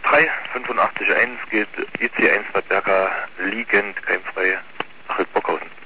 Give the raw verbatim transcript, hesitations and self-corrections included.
drei fünfundachtzig eins geht I C eins Bad Berka liegend keimfrei nach Hildburghausen.